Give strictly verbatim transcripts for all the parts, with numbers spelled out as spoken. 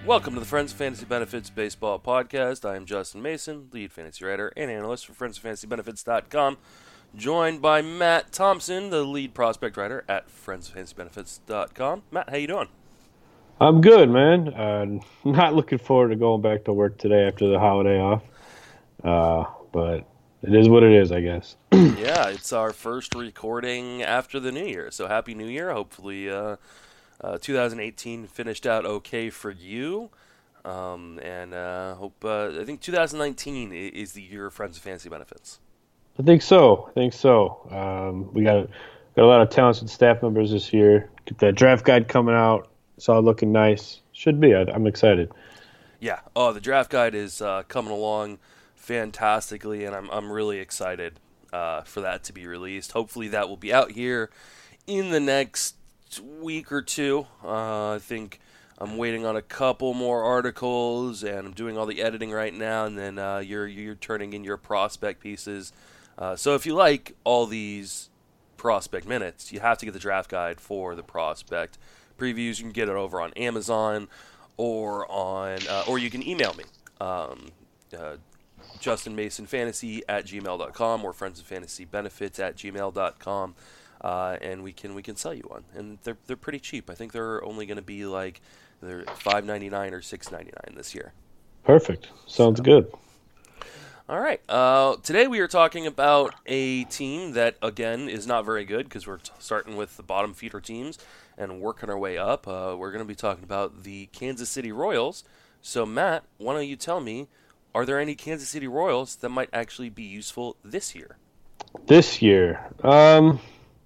Welcome to the Friends of Fantasy Benefits Baseball Podcast. I am Justin Mason, lead fantasy writer and analyst for friends of fantasy benefits dot com, joined by Matt Thompson, the lead prospect writer at friends of fantasy benefits dot com. Matt, how you doing? I'm good, man. Uh, not looking forward to going back to work today after the holiday off, uh, but it is what it is, I guess. Yeah, it's our first recording after the new year, so happy new year. Hopefully uh, uh, two thousand eighteen finished out okay for you, um, and uh, hope uh, I think two thousand nineteen is the year of Friends of Fantasy Benefits. I think so. I think so. Um, we got got a lot of talented staff members this year. Get that draft guide coming out. It's all looking nice. Should be. I, I'm excited. Yeah. Oh, the draft guide is uh, coming along fantastically, and I'm I'm really excited uh, for that to be released. Hopefully, that will be out here in the next week or two. Uh, I think I'm waiting on a couple more articles, and I'm doing all the editing right now. And then uh, you're you're turning in your prospect pieces. Uh, so if you like all these prospect minutes, you have to get the draft guide for the prospect previews. You can get it over on Amazon or on uh, or you can email me um, uh, justin mason fantasy at gmail dot com or friends of fantasy benefits at gmail dot com, uh, and we can we can sell you one, and they're they're pretty cheap. I think they're only going to be like they're five ninety-nine or six ninety-nine this year. Perfect. Sounds so. good. All right. Uh, today we are talking about a team that, again, is not very good because we're t- starting with the bottom feeder teams and working our way up. Uh, we're going to be talking about the Kansas City Royals. So, Matt, why don't you tell me, are there any Kansas City Royals that might actually be useful this year? This year? Um,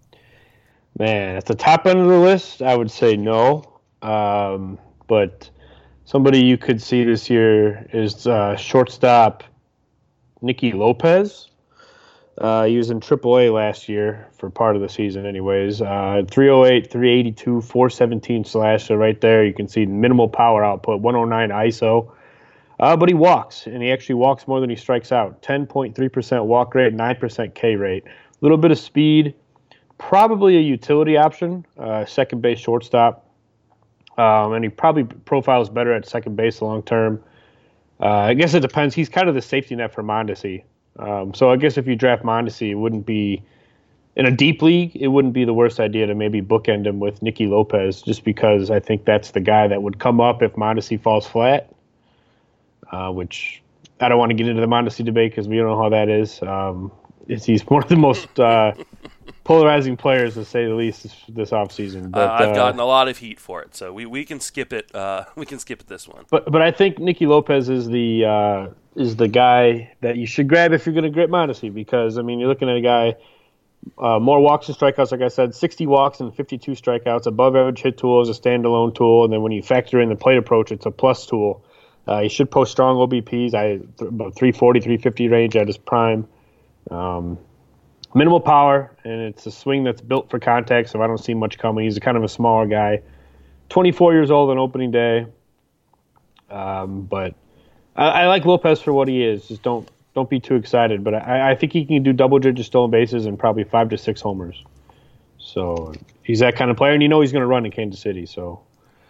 man, at the top end of the list, I would say no. Um, but somebody you could see this year is uh, shortstop Nicky Lopez. Uh, he was in triple A last year for part of the season anyways. Uh, three oh eight, three eighty-two, four seventeen slash. So right there you can see minimal power output, one oh nine I S O. Uh, but he walks, and he actually walks more than he strikes out. ten point three percent walk rate, nine percent K rate. A little bit of speed. Probably a utility option, uh, second base shortstop. Um, and he probably profiles better at second base long term. Uh, I guess it depends. He's kind of the safety net for Mondesi. Um, so I guess if you draft Mondesi, it wouldn't be, in a deep league, it wouldn't be the worst idea to maybe bookend him with Nicky Lopez, just because I think that's the guy that would come up if Mondesi falls flat, uh, which I don't want to get into the Mondesi debate because we don't know how that is. Um, it's, he's one of the most uh, polarizing players, to say the least, this, this offseason. But, uh, I've uh, gotten a lot of heat for it, so we, we can skip it. Uh, we can skip it this one. But but I think Nicky Lopez is the uh, is the guy that you should grab if you're going to grab Mondesi, because I mean you're looking at a guy uh, more walks and strikeouts, like I said, sixty walks and fifty-two strikeouts, above average hit tool is a standalone tool, and then when you factor in the plate approach, it's a plus tool. Uh, he should post strong O B Ps, I about three forty, three fifty range at his prime. Um, minimal power, and it's a swing that's built for contact, so I don't see much coming. He's a kind of a smaller guy. twenty-four years old on opening day. Um, but I, I like Lopez for what he is. Just don't don't be too excited. But I, I think he can do double-digit stolen bases and probably five to six homers. So he's that kind of player, and you know he's going to run in Kansas City. So,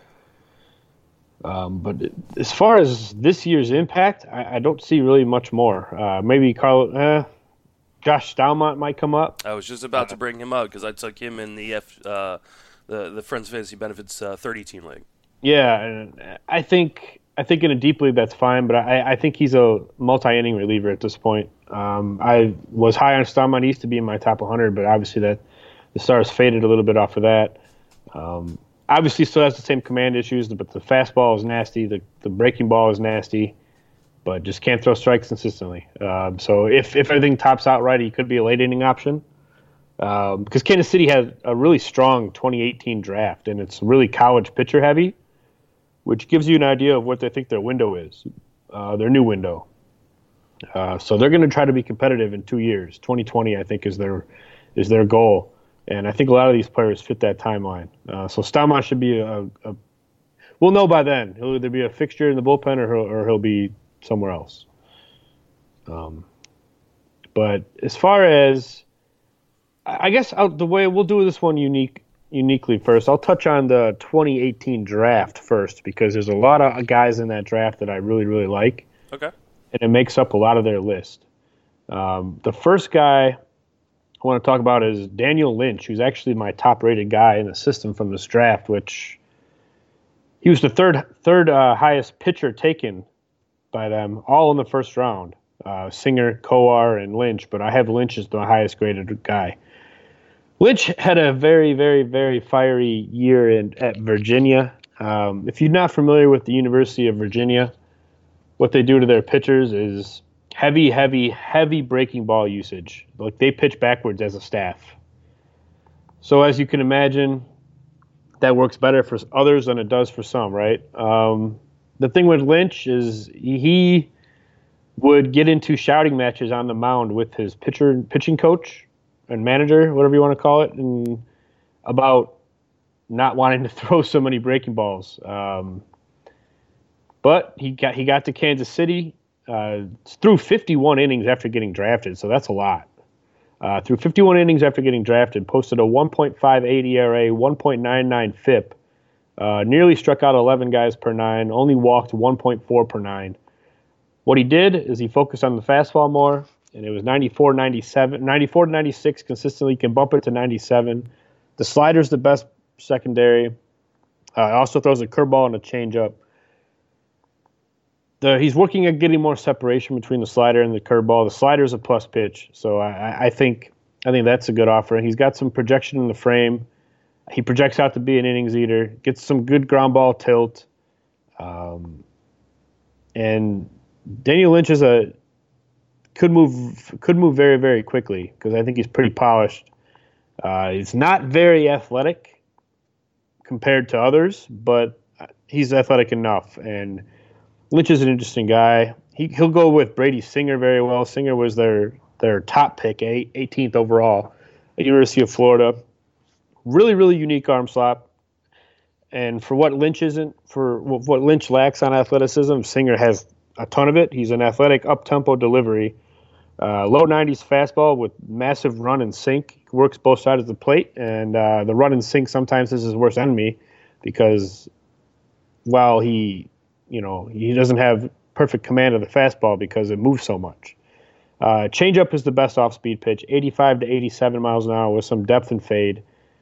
um, but as far as this year's impact, I, I don't see really much more. Uh, maybe Carl, eh, Josh Stalmont might come up. I was just about to bring him up because I took him in the F, uh, the the Friends of Fantasy Benefits uh, thirty team league. Yeah, and I think I think in a deep league that's fine, but I, I think he's a multi-inning reliever at this point. Um, I was high on Stalmont. He used to be in my top one hundred, but obviously that the stars faded a little bit off of that. Um, obviously still has the same command issues, but the fastball is nasty, the the breaking ball is nasty, but just can't throw strikes consistently. Um, so if, if everything tops out right, he could be a late inning option. Um, because Kansas City had a really strong twenty eighteen draft, and it's really college pitcher heavy, which gives you an idea of what they think their window is, uh, their new window. Uh, so they're going to try to be competitive in two years. twenty twenty, I think, is their is their goal, and I think a lot of these players fit that timeline. Uh, so Stalmont should be a, a. We'll know by then. He'll either be a fixture in the bullpen or he'll, or he'll be somewhere else. Um, but as far as, I guess I'll, the way we'll do this one unique uniquely first. I'll touch on the twenty eighteen draft first because there's a lot of guys in that draft that I really, really like. Okay. And it makes up a lot of their list. Um, the first guy I want to talk about is Daniel Lynch, who's actually my top-rated guy in the system from this draft, which he was the third third uh, highest pitcher taken by them, all in the first round. Uh, Singer, Kowar, and Lynch, but I have Lynch as the highest graded guy. Lynch had a very, very, very fiery year in, at Virginia. Um, if you're not familiar with the University of Virginia, what they do to their pitchers is heavy, heavy, heavy breaking ball usage. Like they pitch backwards as a staff. So as you can imagine, that works better for others than it does for some, right? Um, the thing with Lynch is he would get into shouting matches on the mound with his pitcher, pitching coach and manager, whatever you want to call it, and about not wanting to throw so many breaking balls. Um, but he got he got to Kansas City, uh, threw fifty-one innings after getting drafted, so that's a lot. Uh, through fifty-one innings after getting drafted, posted a one point five eight E R A, one point nine nine F I P, uh, nearly struck out eleven guys per nine, only walked one point four per nine. What he did is he focused on the fastball more, and it was ninety-four ninety-seven, ninety-four to ninety-six consistently, can bump it to ninety-seven. The slider's the best secondary. Uh, also throws a curveball and a changeup. The, he's working at getting more separation between the slider and the curveball. The slider's a plus pitch, so I, I think I think that's a good offer. He's got some projection in the frame. He projects out to be an innings eater. Gets some good ground ball tilt. Um, and Daniel Lynch is a could move could move very, very quickly because I think he's pretty polished. Uh, he's not very athletic compared to others, but he's athletic enough. And Lynch is an interesting guy. He he'll go with Brady Singer very well. Singer was their their top pick, eighteenth overall at University of Florida. Really, really unique arm slot. And for what Lynch isn't, for what Lynch lacks on athleticism, Singer has a ton of it. He's an athletic up-tempo delivery. Uh, low nineties fastball with massive run and sink. Works both sides of the plate, and uh, the run and sink sometimes is his worst enemy because while he, you know, he doesn't have perfect command of the fastball because it moves so much. Uh, changeup is the best off-speed pitch, eighty-five to eighty-seven miles an hour with some depth and fade.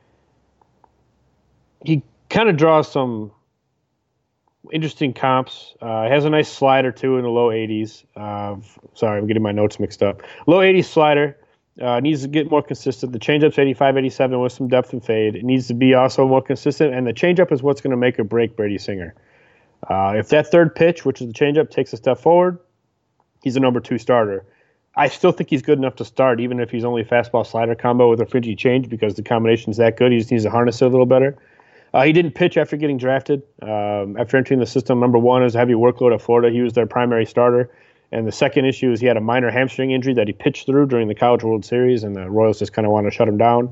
He kind of draws some interesting comps. Uh, has a nice slider, too, in the low eighties. Uh, sorry, I'm getting my notes mixed up. Low eighties slider. Uh, needs to get more consistent. The changeup's eighty-five eighty-seven with some depth and fade. It needs to be also more consistent, and the changeup is what's going to make or break Brady Singer. Uh, if that third pitch, which is the changeup, takes a step forward, he's a number two starter. I still think he's good enough to start, even if he's only fastball slider combo with a fidgety change, because the combination's that good. He just needs to harness it a little better. Uh, he didn't pitch after getting drafted. Um, after entering the system, number one is a heavy workload at Florida. He was their primary starter. And the second issue is he had a minor hamstring injury that he pitched through during the College World Series, and the Royals just kind of wanted to shut him down.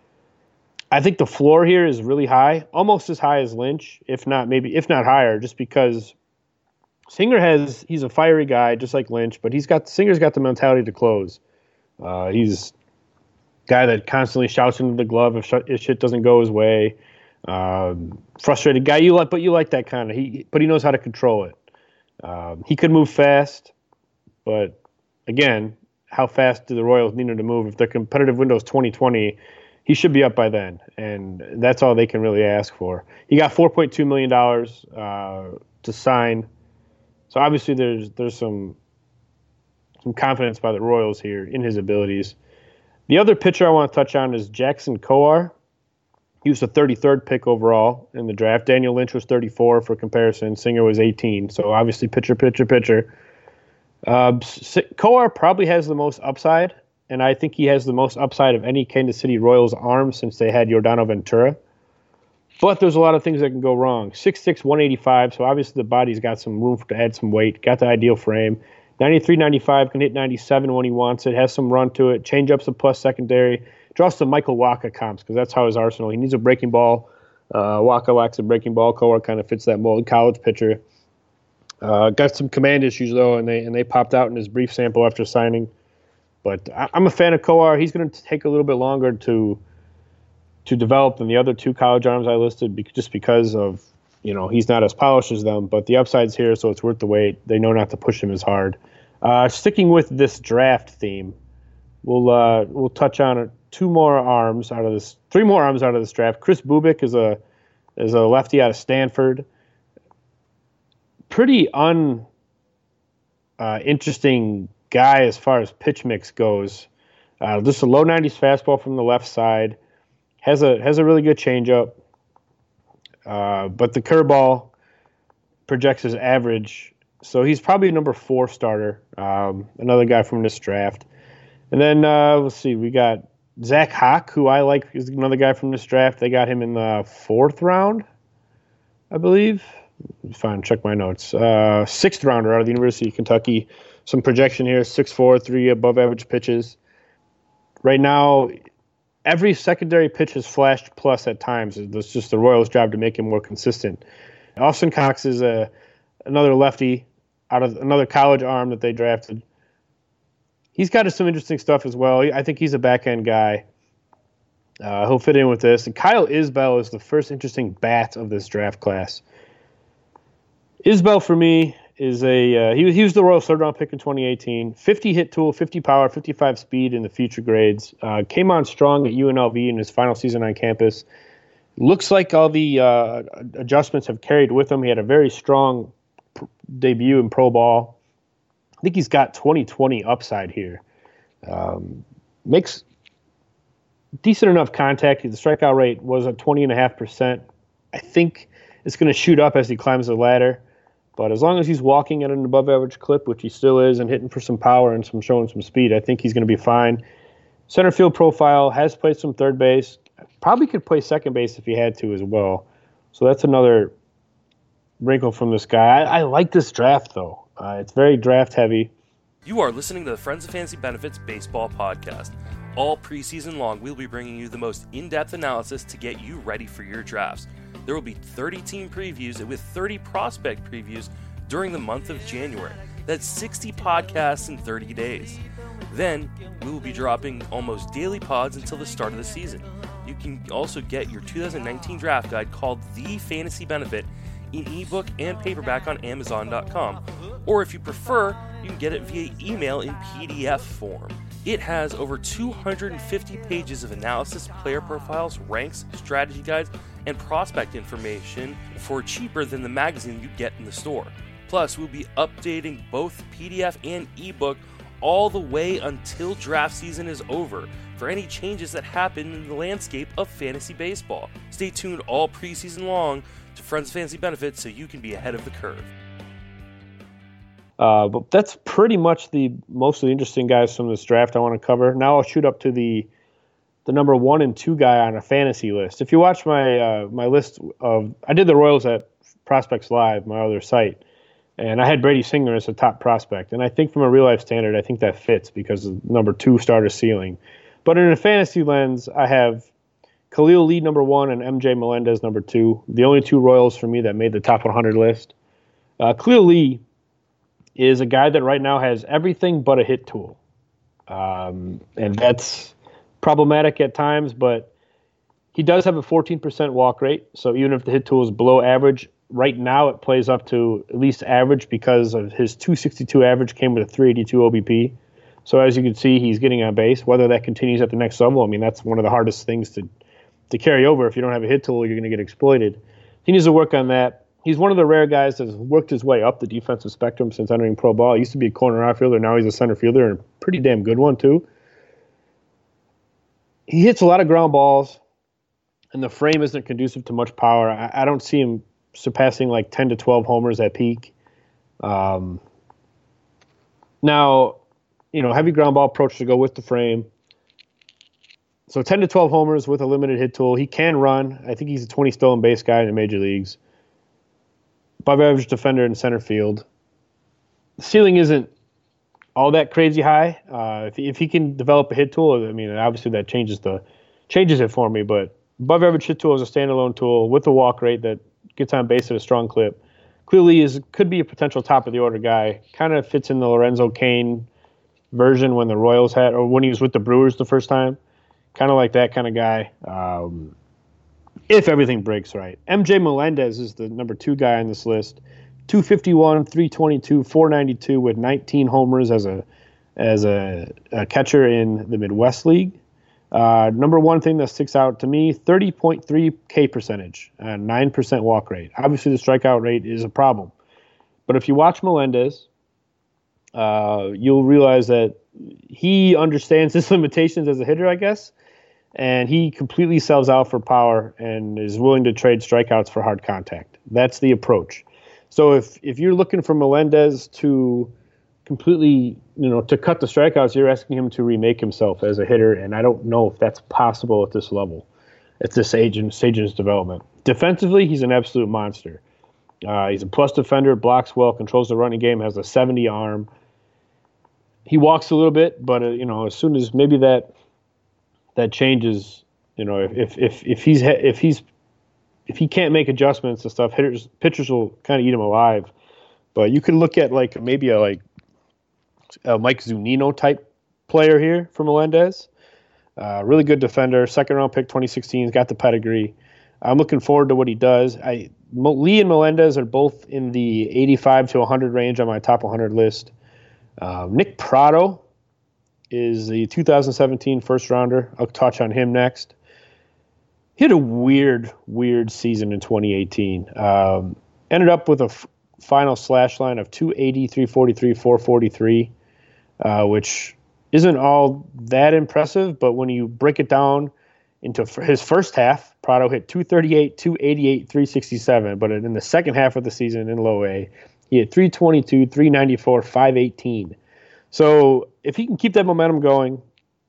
I think the floor here is really high, almost as high as Lynch, if not maybe if not higher, just because Singer has he's a fiery guy just like Lynch, but he's got Singer's got the mentality to close. Uh, he's a guy that constantly shouts into the glove if, sh- if shit doesn't go his way. Um, frustrated guy, you like, but you like that kind of. He, but he knows how to control it. Um, he could move fast, but again, how fast do the Royals need him to move? If their competitive window is twenty twenty, he should be up by then, and that's all they can really ask for. He got four point two million dollars uh, to sign, so obviously there's there's some some confidence by the Royals here in his abilities. The other pitcher I want to touch on is Jackson Kowar. He was the thirty-third pick overall in the draft. Daniel Lynch was thirty-four for comparison. Singer was eighteen. So obviously pitcher, pitcher, pitcher. Uh, Kowar probably has the most upside, and I think he has the most upside of any Kansas City Royals arm since they had Yordano Ventura. But there's a lot of things that can go wrong. six six, one eighty-five, so obviously the body's got some room to add some weight. Got the ideal frame. ninety-three ninety-five, can hit ninety-seven when he wants it. Has some run to it. Changeup's a plus secondary. Draws some Michael Wacha comps because that's how his arsenal. He needs a breaking ball. Uh, Wacha lacks a breaking ball. Kowar kind of fits that mold. College pitcher. Uh, got some command issues though, and they and they popped out in his brief sample after signing. But I, I'm a fan of Kowar. He's going to take a little bit longer to to develop than the other two college arms I listed, be- just because of, you know, he's not as polished as them, but the upside's here, so it's worth the wait. They know not to push him as hard. Uh, sticking with this draft theme, we'll uh, we'll touch on two more arms out of this, three more arms out of this draft. Kris Bubic is a is a lefty out of Stanford. Pretty un uh, interesting guy as far as pitch mix goes. Uh, just a low nineties fastball from the left side. Has a has a really good changeup. Uh, but the curveball projects his average, so he's probably a number four starter. Um, another guy from this draft. And then uh, let's see, we got Zach Hawk, who I like, is another guy from this draft. They got him in the fourth round, I believe. Fine, check my notes. Uh, sixth rounder out of the University of Kentucky. Some projection here: six four, three above average pitches. Right now, every secondary pitch has flashed plus at times. It's just the Royals' job to make him more consistent. Austin Cox is a another lefty out of another college arm that they drafted. He's got some interesting stuff as well. I think he's a back-end guy. Uh, he'll fit in with this. And Kyle Isbell is the first interesting bat of this draft class. Isbell, for me, is a uh, he, he was the Royals' third-round pick in twenty eighteen. fifty hit tool, fifty power, fifty-five speed in the future grades. Uh, came on strong at U N L V in his final season on campus. Looks like all the uh, adjustments have carried with him. He had a very strong pr- debut in pro ball. I think he's got twenty twenty upside here. Um, makes decent enough contact. The strikeout rate was at twenty point five percent. I think it's going to shoot up as he climbs the ladder. But as long as he's walking at an above-average clip, which he still is, and hitting for some power and some showing some speed, I think he's going to be fine. Center field profile, has played some third base. Probably could play second base if he had to as well. So that's another wrinkle from this guy. I, I like this draft, though. Uh, it's very draft-heavy. You are listening to the Friends of Fantasy Benefits Baseball Podcast. All preseason long, we'll be bringing you the most in-depth analysis to get you ready for your drafts. There will be thirty team previews with thirty prospect previews during the month of January. That's sixty podcasts in thirty days. Then, we will be dropping almost daily pods until the start of the season. You can also get your two thousand nineteen draft guide called The Fantasy Benefit in ebook and paperback on amazon dot com. Or if you prefer, you can get it via email in P D F form. It has over two hundred fifty pages of analysis, player profiles, ranks, strategy guides, and prospect information for cheaper than the magazine you get in the store. Plus, we'll be updating both P D F and ebook all the way until draft season is over for any changes that happen in the landscape of fantasy baseball. Stay tuned all preseason long to Friends of Fantasy Benefits so you can be ahead of the curve. Uh, but that's pretty much the most of the interesting guys from this draft I want to cover. Now I'll shoot up to the the number one and two guy on a fantasy list. If you watch my uh, my list of, I did the Royals at Prospects Live, my other site, and I had Brady Singer as a top prospect. And I think from a real life standard, I think that fits because of number two starter ceiling. But in a fantasy lens, I have Khalil Lee number one and M J Melendez number two. The only two Royals for me that made the top one hundred list. Uh, Khalil Lee is a guy that right now has everything but a hit tool. Um, and that's problematic at times, but he does have a fourteen percent walk rate. So even if the hit tool is below average, right now it plays up to at least average because of his two sixty-two average came with a three eighty-two O B P. So as you can see, he's getting on base. Whether that continues at the next level, I mean, that's one of the hardest things to, to carry over. If you don't have a hit tool, you're going to get exploited. He needs to work on that. He's one of the rare guys that's worked his way up the defensive spectrum since entering pro ball. He used to be a corner outfielder. Now he's a center fielder, and a pretty damn good one, too. He hits a lot of ground balls, and the frame isn't conducive to much power. I, I don't see him surpassing like ten to twelve homers at peak. Um, now, you know, heavy ground ball approach to go with the frame. So ten to twelve homers with a limited hit tool. He can run. I think he's a twenty stolen base guy in the major leagues. Above average defender in center field. The ceiling isn't all that crazy high. Uh, if, if he can develop a hit tool, I mean, obviously that changes the changes it for me. But above average hit tool is a standalone tool with a walk rate that gets on base at a strong clip. Clearly, is could be a potential top of the order guy. Kind of fits in the Lorenzo Cain version when the Royals had, or when he was with the Brewers the first time. kind of like that kind of guy. Um, if everything breaks right. M J Melendez is the number two guy on this list. two fifty-one, three twenty-two, four ninety-two with nineteen homers as a as a, a catcher in the Midwest League. Uh, number one thing that sticks out to me, thirty point three K percentage, uh, nine percent walk rate. Obviously, the strikeout rate is a problem. But if you watch Melendez, uh, you'll realize that he understands his limitations as a hitter, I guess, and he completely sells out for power and is willing to trade strikeouts for hard contact. That's the approach. So if if you're looking for Melendez to completely, you know, to cut the strikeouts, you're asking him to remake himself as a hitter, and I don't know if that's possible at this level, at this age and stage in his development. Defensively, he's an absolute monster. Uh, he's a plus defender, blocks well, controls the running game, has a seventy arm. He walks a little bit, but uh, you know, as soon as maybe that that changes, you know, if if if he's if he's if he can't make adjustments and stuff, hitters pitchers will kind of eat him alive. But you could look at like maybe a like a Mike Zunino type player here for Melendez. Uh, really good defender, second round pick, twenty sixteen. He's got the pedigree. I'm looking forward to what he does. I Lee and Melendez are both in the eighty-five to one hundred range on my top one hundred list. Uh, Nick Pratto is the two thousand seventeen first rounder. I'll touch on him next. He had a weird, weird season in twenty eighteen. Um, ended up with a f- final slash line of two eighty, three forty-three, four forty-three, uh, which isn't all that impressive, but when you break it down into f- his first half, Pratto hit two thirty-eight, two eighty-eight, three sixty-seven, but in the second half of the season in low A, he hit three twenty-two, three ninety-four, five eighteen. So if he can keep that momentum going,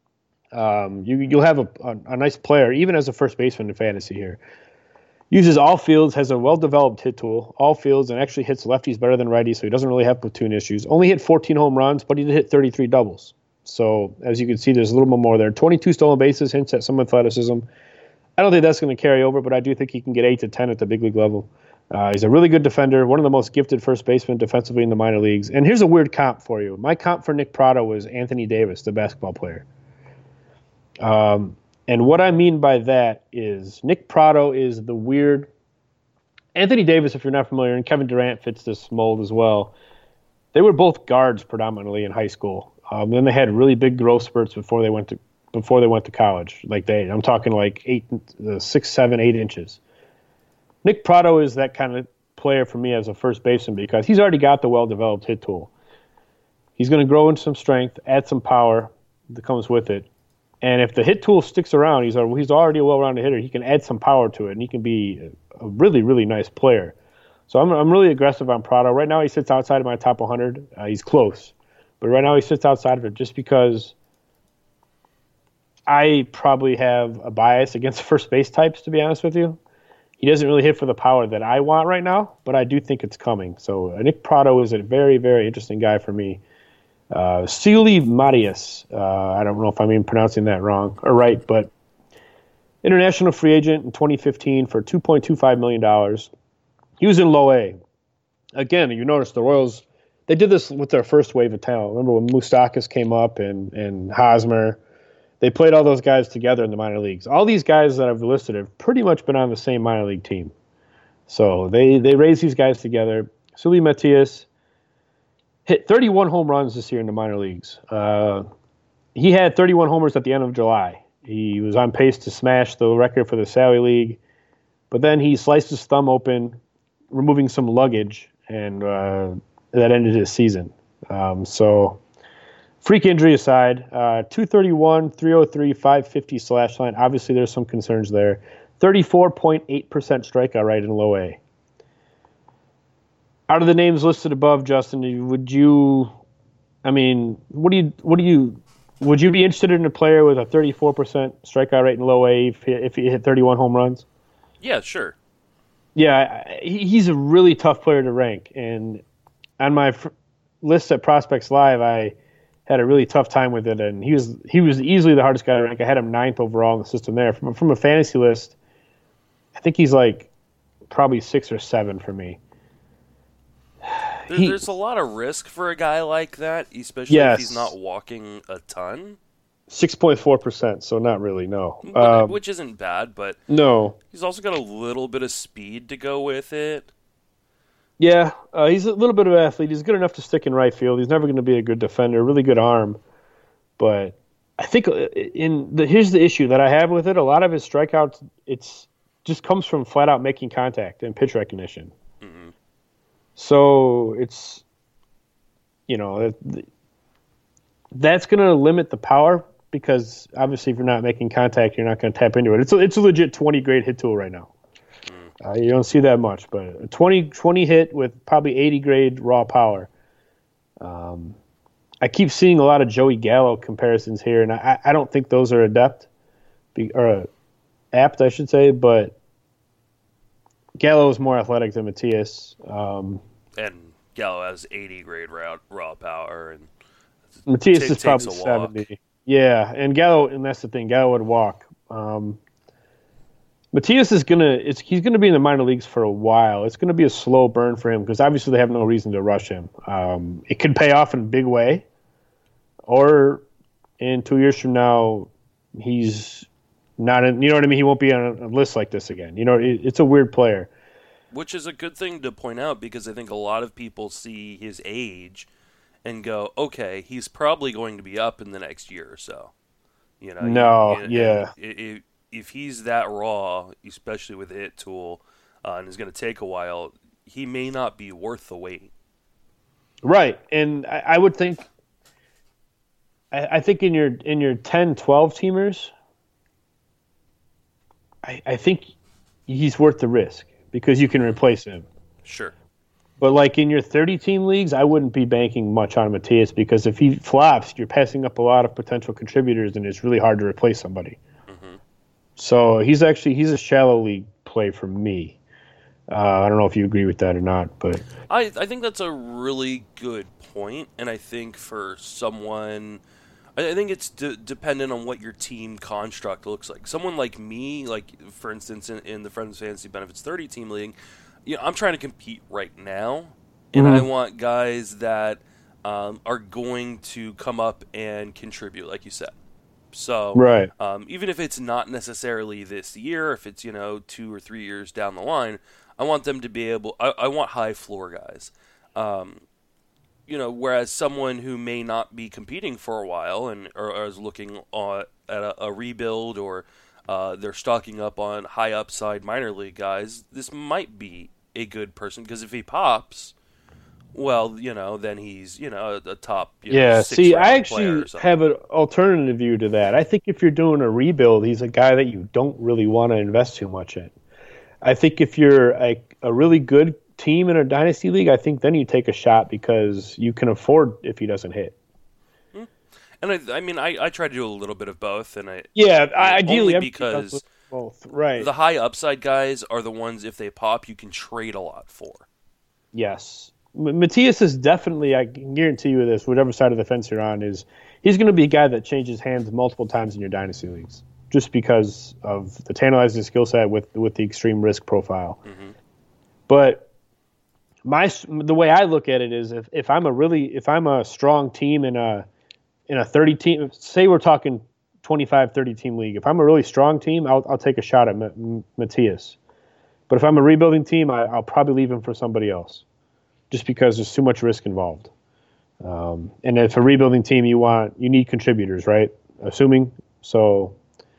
um, you, you'll have a, a, a nice player, even as a first baseman in fantasy here. Uses all fields, has a well-developed hit tool, all fields, and actually hits lefties better than righties, so he doesn't really have platoon issues. Only hit fourteen home runs, but he did hit thirty-three doubles. So as you can see, there's a little bit more there. twenty-two stolen bases, hints at some athleticism. I don't think that's going to carry over, but I do think he can get eight to ten at the big league level. Uh, he's a really good defender, one of the most gifted first basemen defensively in the minor leagues. And here's a weird comp for you. My comp for Nick Pratto was Anthony Davis, the basketball player. Um, and what I mean by that is Nick Pratto is the weird Anthony Davis, if you're not familiar, and Kevin Durant fits this mold as well. They were both guards predominantly in high school. Um, then they had really big growth spurts before they went to before they went to college. Like they, I'm talking like eight, uh, six, seven, eight inches. Nick Pratto is that kind of player for me as a first baseman because he's already got the well-developed hit tool. He's going to grow in some strength, add some power that comes with it. And if the hit tool sticks around, he's a, he's already a well-rounded hitter. He can add some power to it, and he can be a, a really, really nice player. So I'm I'm really aggressive on Pratto. Right now he sits outside of my top one hundred. Uh, he's close. But right now he sits outside of it just because I probably have a bias against first base types, to be honest with you. He doesn't really hit for the power that I want right now, but I do think it's coming. So uh, Nick Pratto is a very, very interesting guy for me. Uh, Sealy Marias, uh, I don't know if I'm even pronouncing that wrong or right, but international free agent in twenty fifteen for two point two five million dollars. He was in low A. Again, you notice the Royals, they did this with their first wave of talent. Remember when Moustakas came up and, and Hosmer? They played all those guys together in the minor leagues. All these guys that I've listed have pretty much been on the same minor league team. So they, they raised these guys together. Sully Matias hit thirty-one home runs this year in the minor leagues. Uh, he had thirty-one homers at the end of July. He was on pace to smash the record for the Sally League. But then he sliced his thumb open, removing some luggage, and uh, that ended his season. Um, so... Freak injury aside, uh, two thirty-one, three oh three, five fifty slash line. Obviously, there's some concerns there. thirty-four point eight percent strikeout rate in low A. Out of the names listed above, Justin, would you? I mean, what do you? What do you? Would you be interested in a player with a thirty-four percent strikeout rate in low A if he, if he hit thirty-one home runs? Yeah, sure. Yeah, he's a really tough player to rank, and on my list at Prospects Live, I had a really tough time with it, and he was he was easily the hardest guy to rank. I had him ninth overall in the system there. From from a fantasy list, I think he's like probably six or seven for me. There, he, there's a lot of risk for a guy like that, especially yes. if he's not walking a ton. six point four percent, so not really, no. But, Um, which isn't bad, but no. he's also got a little bit of speed to go with it. Yeah, uh, he's a little bit of an athlete. He's good enough to stick in right field. He's never going to be a good defender, really good arm. But I think in the here's the issue that I have with it. A lot of his strikeouts, it's just comes from flat out making contact and pitch recognition. Mm-hmm. So it's, you know, that's going to limit the power because obviously if you're not making contact, you're not going to tap into it. It's a, it's a legit twenty grade hit tool right now. Uh, you don't see that much, but a twenty, twenty hit with probably eighty grade raw power. Um, I keep seeing a lot of Joey Gallo comparisons here, and I, I don't think those are adept, or uh, apt, I should say, but Gallo is more athletic than Matias. Um, and Gallo has eighty grade raw, raw power, and Matias t- is probably seventy. Yeah, and Gallo, and that's the thing, Gallo would walk. Um, Matias is gonna it's he's gonna be in the minor leagues for a while. It's gonna be a slow burn for him because obviously they have no reason to rush him. Um, it could pay off in a big way, or in two years from now, he's not in. You know what I mean? He won't be on a list like this again. You know, it, it's a weird player. Which is a good thing to point out because I think a lot of people see his age and go, "Okay, he's probably going to be up in the next year or so." You know? No, you, you, yeah. It, it, if he's that raw, especially with the hit tool, uh, and is going to take a while, he may not be worth the wait. Right, and I, I would think, I, I think in your in your ten, twelve teamers, I, I think he's worth the risk because you can replace him. Sure. But like in your thirty-team leagues, I wouldn't be banking much on Matias because if he flops, you're passing up a lot of potential contributors, and it's really hard to replace somebody. So he's actually he's a shallow league play for me. Uh, I don't know if you agree with that or not, but I I think that's a really good point, and I think for someone, I think it's de- dependent on what your team construct looks like. Someone like me, like for instance, in, in the Friends Fantasy Benefits thirty team league, you know, I'm trying to compete right now, and mm-hmm. I want guys that um, are going to come up and contribute, like you said. So, right. um, even if it's not necessarily this year, if it's, you know, two or three years down the line, I want them to be able, I, I want high floor guys. Um, you know, whereas someone who may not be competing for a while and or, or is looking on, at a, a rebuild or uh, they're stocking up on high upside minor league guys, this might be a good person because if he pops, well, you know, then he's, you know, a top. You yeah, know, see, I actually have an alternative view to that. I think if you're doing a rebuild, he's a guy that you don't really want to invest too much in. I think if you're a, a really good team in a dynasty league, I think then you take a shot because you can afford if he doesn't hit. And I, I mean, I, I try to do a little bit of both, and I yeah, I, ideally only because both, right? The high upside guys are the ones if they pop, you can trade a lot for. Yes. Matias is definitely, I can guarantee you this, whatever side of the fence you're on, is he's going to be a guy that changes hands multiple times in your dynasty leagues just because of the tantalizing skill set with with the extreme risk profile. Mm-hmm. But my the way I look at it is if, if I'm a really if I'm a strong team in a in a thirty team, say we're talking twenty-five, thirty team league, if I'm a really strong team, I'll I'll take a shot at M- Matias. But if I'm a rebuilding team, I, I'll probably leave him for somebody else. Just because there's too much risk involved. Um, and if a rebuilding team, you want, you need contributors, right? Assuming. So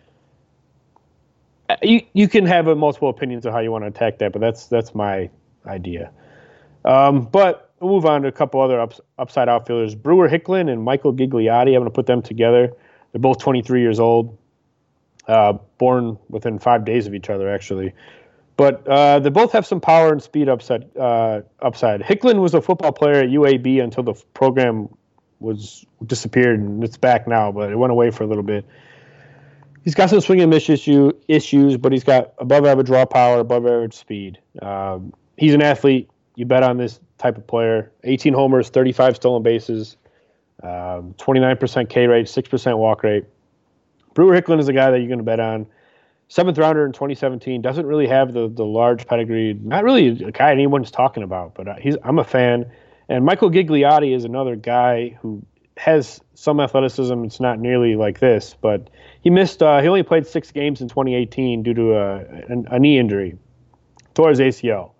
you you can have a multiple opinions of how you want to attack that, but that's that's my idea. Um, but we'll move on to a couple other ups, upside outfielders. Brewer Hicklin and Michael Gigliotti, I'm going to put them together. They're both twenty-three years old, uh, born within five days of each other, actually. But uh, they both have some power and speed upside. Uh, upside. Hicklin was a football player at U A B until the program was disappeared, and it's back now, but it went away for a little bit. He's got some swing and miss issue, issues, but he's got above average raw power, above average speed. Um, he's an athlete. You bet on this type of player. eighteen homers, thirty-five stolen bases, um, twenty-nine percent K rate, six percent walk rate. Brewer Hicklin is a guy that you're going to bet on. Seventh rounder in twenty seventeen, doesn't really have the the large pedigree. Not really a guy anyone's talking about, but he's I'm a fan. And Michael Gigliotti is another guy who has some athleticism. It's not nearly like this, but he missed. Uh, he only played six games in twenty eighteen due to a, a, a knee injury, tore his A C L.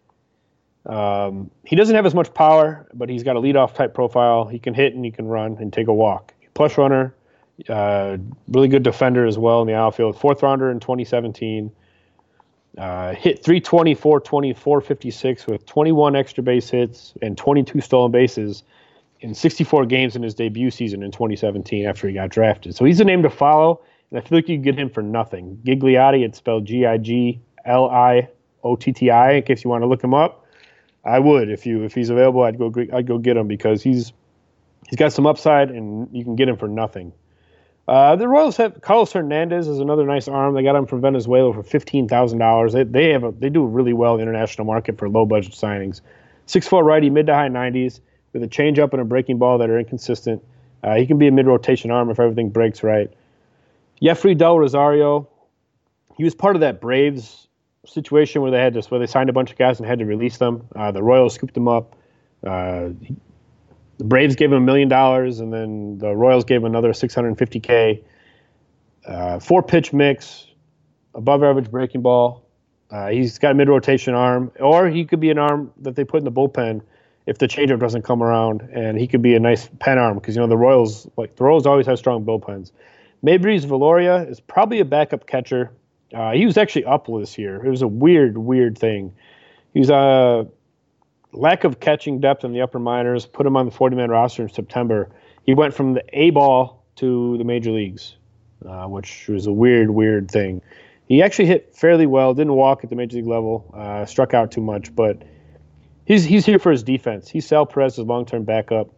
Um, he doesn't have as much power, but he's got a leadoff type profile. He can hit and he can run and take a walk. Push runner, uh, really good defender as well in the outfield. Fourth rounder in twenty seventeen. Uh, hit three twenty, four twenty, four fifty-six with twenty-one extra base hits and twenty-two stolen bases in sixty-four games in his debut season in twenty seventeen after he got drafted. So he's a name to follow, and I feel like you can get him for nothing. Gigliotti, it's spelled G I G L I O T T I, in case you want to look him up. I would if you if he's available. I'd go I'd go get him because he's he's got some upside, and you can get him for nothing. Uh, the Royals have Carlos Hernandez is another nice arm. They got him from Venezuela for fifteen thousand dollars. They they have a, they do really well in the international market for low budget signings. Six foot righty, mid to high nineties, with a changeup and a breaking ball that are inconsistent. Uh, he can be a mid rotation arm if everything breaks right. Jeffrey Del Rosario, he was part of that Braves situation where they had this where they signed a bunch of guys and had to release them. Uh, the Royals scooped them up. Uh, The Braves gave him a million dollars, and then the Royals gave him another six hundred fifty K. Uh, four pitch mix, above average breaking ball. Uh, he's got a mid rotation arm, or he could be an arm that they put in the bullpen if the changeup doesn't come around, and he could be a nice pen arm because you know the Royals like the Royals always have strong bullpens. Maybreeze Valoria is probably a backup catcher. Uh, he was actually up this year. It was a weird, weird thing. He was a uh, lack of catching depth in the upper minors put him on the forty-man roster in September. He went from the A ball to the major leagues, uh, which was a weird, weird thing. He actually hit fairly well, didn't walk at the major league level, uh, struck out too much, but he's he's here for his defense. He's Sal Perez's long-term backup.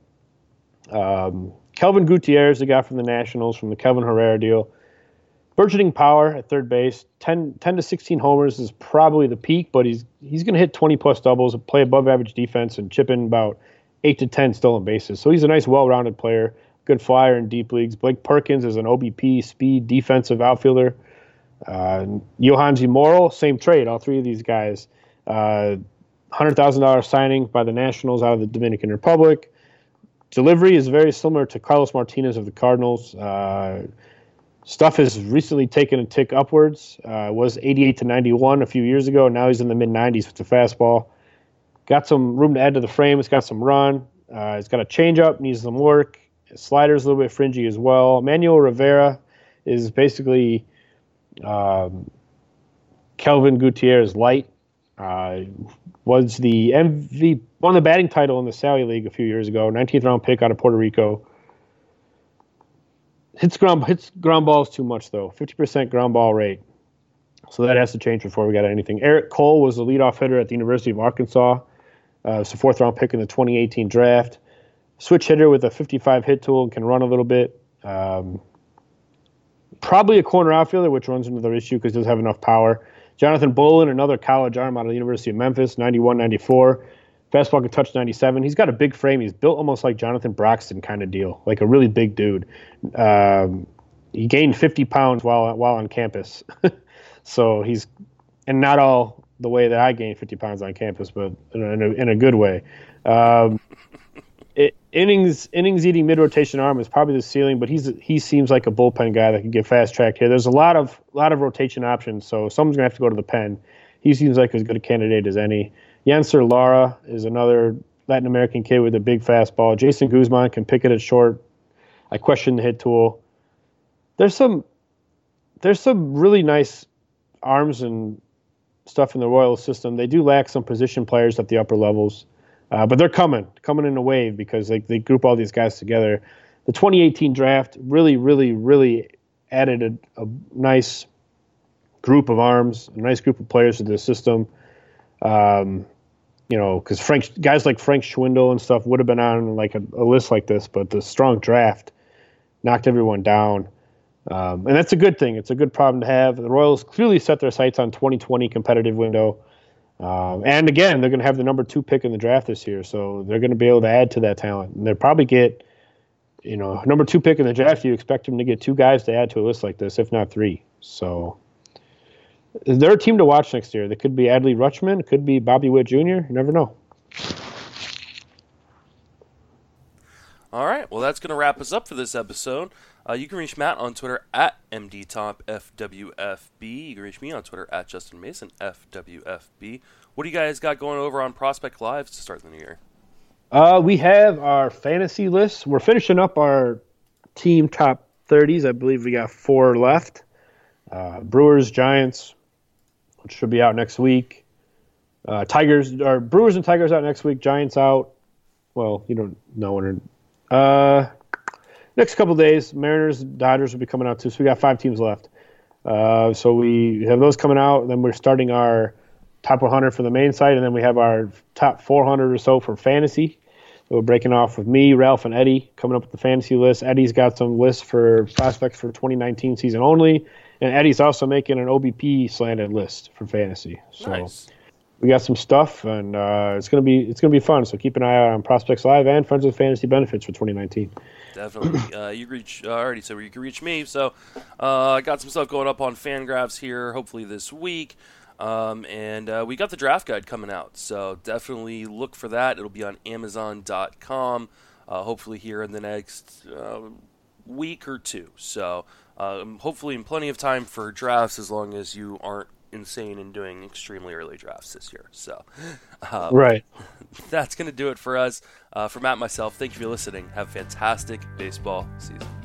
Um, Kelvin Gutierrez, the guy from the Nationals, from the Kelvin Herrera deal. Burgeoning power at third base, ten, ten to sixteen homers is probably the peak, but he's he's going to hit twenty-plus doubles, play above average defense, and chip in about eight to ten stolen bases. So he's a nice, well-rounded player, good flyer in deep leagues. Blake Perkins is an O B P, speed, defensive outfielder. Uh, Yohanji Morel, same trade, all three of these guys. Uh, one hundred thousand dollars signing by the Nationals out of the Dominican Republic. Delivery is very similar to Carlos Martinez of the Cardinals. Uh, Stuff has recently taken a tick upwards. Uh, was eighty-eight to ninety-one a few years ago. Now he's in the mid nineties with the fastball. Got some room to add to the frame. It's got some run. Uh, it's got a changeup, needs some work. His slider's a little bit fringy as well. Manuel Rivera is basically um, Kelvin Gutierrez light. Uh, was the M V P, won the batting title in the Sally League a few years ago. nineteenth round pick out of Puerto Rico. Hits ground hits ground balls too much though. fifty percent ground ball rate. So that has to change before we got anything. Eric Cole was the leadoff hitter at the University of Arkansas. Uh, it's a fourth round pick in the twenty eighteen draft. Switch hitter with a fifty-five hit tool and can run a little bit. Um, probably a corner outfielder, which runs into the issue because he doesn't have enough power. Jonathan Bolin, another college arm out of the University of Memphis, ninety-one ninety-four. Fastball can touch ninety-seven. He's got a big frame. He's built almost like Jonathan Broxton kind of deal, like a really big dude. Um, he gained fifty pounds while while on campus. So he's, and not all the way that I gained fifty pounds on campus, but in a, in a good way. Um, it, innings innings eating mid rotation arm is probably the ceiling, but he's he seems like a bullpen guy that can get fast tracked here. There's a lot of lot of rotation options, so someone's gonna have to go to the pen. He seems like as good a candidate as any. Yancer Lara is another Latin American kid with a big fastball. Jason Guzman can pick it at short. I question the hit tool. There's some there's some really nice arms and stuff in the Royals system. They do lack some position players at the upper levels, uh, but they're coming, coming in a wave because they, they group all these guys together. The twenty eighteen draft really, really, really added a, a nice group of arms, a nice group of players to the system. Um, you know, because Frank guys like Frank Schwindel and stuff would have been on like a, a list like this, but the strong draft knocked everyone down. Um, and that's a good thing. It's a good problem to have. The Royals clearly set their sights on twenty twenty competitive window. Um, and again, they're going to have the number two pick in the draft this year, so they're going to be able to add to that talent. And they'll probably get, you know, number two pick in the draft. You expect them to get two guys to add to a list like this, if not three. So they're a team to watch next year. They could be Adley Rutschman, could be Bobby Witt Junior You never know. All right, well, that's going to wrap us up for this episode. Uh, you can reach Matt on Twitter at M D Top F W F B. You can reach me on Twitter at Justin Mason F W F B. What do you guys got going over on Prospect Live to start the new year? Uh, we have our fantasy list. We're finishing up our team top thirties. I believe we got four left. Uh, Brewers, Giants, which should be out next week. Uh, Tigers, or Brewers and Tigers out next week. Giants out. Well, you don't know when. Uh, next couple days, Mariners, Dodgers will be coming out too. So we got five teams left. Uh, so we have those coming out. Then we're starting our top one hundred for the main site, and then we have our top four hundred or so for fantasy. So we're breaking off with me, Ralph, and Eddie coming up with the fantasy list. Eddie's got some lists for prospects for twenty nineteen season only, and Eddie's also making an O B P slanted list for fantasy. So Nice. we got some stuff, and uh, it's gonna be it's gonna be fun. So keep an eye out on Prospects Live and Friends with Fantasy Benefits for twenty nineteen. Definitely. Uh, you reach uh, I already said where you can reach me. So uh, I got some stuff going up on Fangraphs here, hopefully this week. Um, and uh, we got the draft guide coming out, so definitely look for that. It'll be on Amazon dot com, uh, hopefully here in the next uh, week or two. So um, hopefully in plenty of time for drafts, as long as you aren't insane and doing extremely early drafts this year. So um, Right. that's going to do it for us. Uh, for Matt and myself, thank you for listening. Have a fantastic baseball season.